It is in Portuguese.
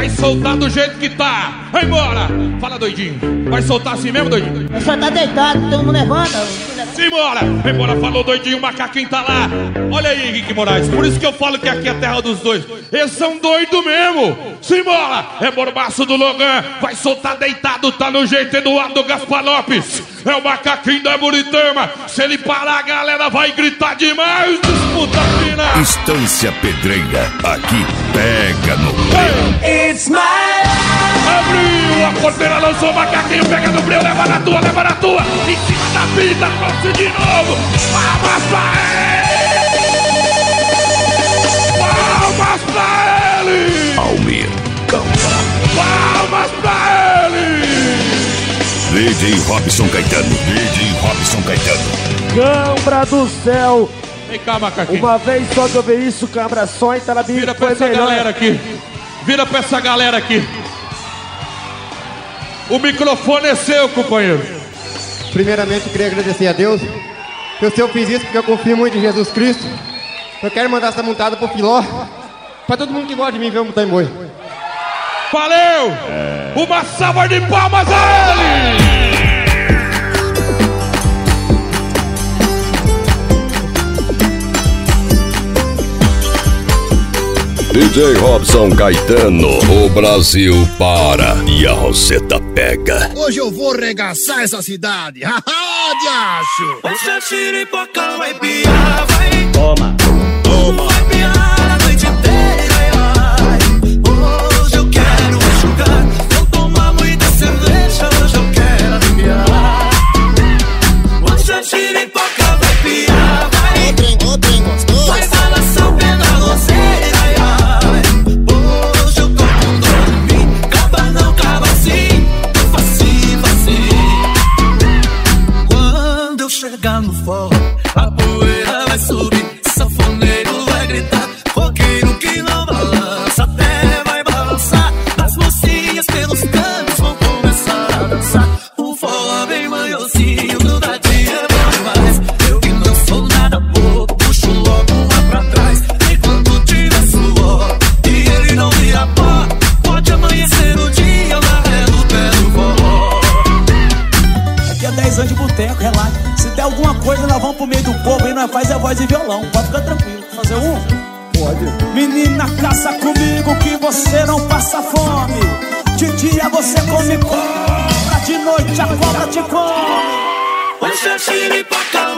vai soltar do jeito que tá. Vai embora. Fala, doidinho. Vai soltar assim mesmo, doidinho? Eu só tá deitado, todo mundo levanta. Simbora. Vai embora. Falou, doidinho, o macaquinho tá lá. Olha aí, Henrique Moraes. Por isso que eu falo que aqui é a terra dos dois. Eles são doidos mesmo. Simbora. É Borbaço do Logan. Vai soltar deitado, tá no jeito. Eduardo Gaspar Lopes. É o macaquinho da Buritama. Se ele parar, a galera vai gritar demais. Disputa final. Estância Pedreira. Aqui pega no breu. It's my life. Abriu a porteira, lançou o macaquinho. Pega no breu, leva na tua, leva na tua. Em cima da fita, trouxe de novo. Palmas pra ele. Palmas pra ele. Almir Campa. Palmas pra ele. DJ Robson Caetano. DJ Robson Caetano. Cambra do céu. Vem cá, macaquinho. Uma vez só que eu vi isso, Cambra só em Talabim. Vira pra essa galera aqui. Vira pra essa galera aqui. O microfone é seu, companheiro. Primeiramente, eu queria agradecer a Deus. Eu fiz isso porque eu confio muito em Jesus Cristo. Eu quero mandar essa montada pro Filó. Pra todo mundo que gosta de mim ver o Mutamboi. Valeu! Uma salva de palmas a ele! DJ Robson Caetano, o Brasil para e a Roseta pega. Hoje eu vou regaçar essa cidade. Haha, diacho! Hoje a xiripoca vai piar, vai. Toma. Vai piar a noite inteira, ai. Hoje eu quero enxugar. Vou tomar muita cerveja, hoje eu quero arrepiar. Hoje a xiripoca vai piar, vai. O trem gostoso. Vai balançar o pé na roseira, ai. Hoje eu tô com dor em mim. Caba não, caba sim. Facinho, facinho. Quando eu chegar no forró, a poeira vai subir. Sanfoneiro vai gritar, roqueiro que não balança, até vai balançar. As mocinhas pelos cantos vão começar a dançar. O forró bem manhozinho, grudadinho é bom demais. Eu que não sou nada bobo, puxo logo uma pra trás. Enquanto tiver suor e ele não vira pó, pode amanhecer o dia amarrando o pé do forró. Aqui é 10 anos de boteco, relaxa. Se der alguma coisa, nós vamos pro meio do povo e nós faz a voz e violão. Pode ficar tranquilo. Fazer um? Pode. Menina, caça comigo que você não passa fome. De dia você come cobra, de noite a cobra te come. Hoje a xiripoca